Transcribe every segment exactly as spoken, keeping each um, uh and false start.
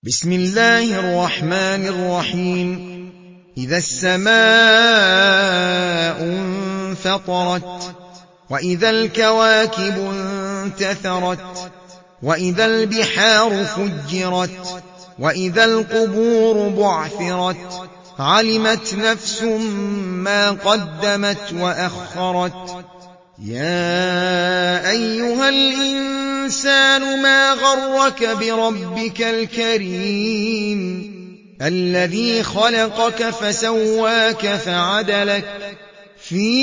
بسم الله الرحمن الرحيم. إذا السماء انفطرت، وإذا الكواكب انتثرت، وإذا البحار فجرت، وإذا القبور بعثرت، علمت نفس ما قدمت وأخرت. يا أيها الإنسان ما غرك بربك الكريم الذي خلقك فسواك فعدلك في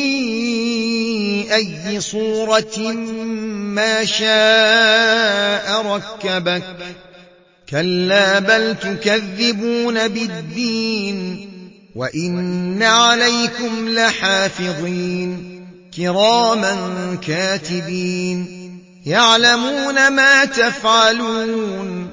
أي صورة ما شاء ركبك. كلا بل تكذبون بالدين، وإن عليكم لحافظين كراما كاتبين يعلمون ما تفعلون.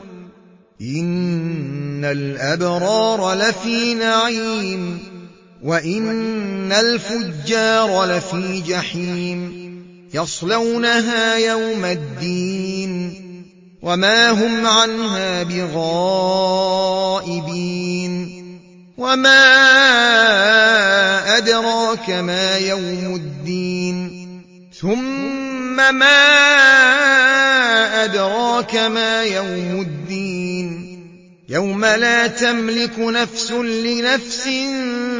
إن الأبرار لفي نعيم، وإن الفجار لفي جحيم، يصلونها يوم الدين وما هم عنها بغائبين. وما أدراك ما يوم الدين، ثم ما أدراك ما يوم الدين. يوم لا تملك نفس لنفس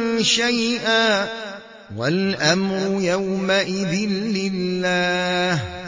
شيئا، والأمر يومئذ لله.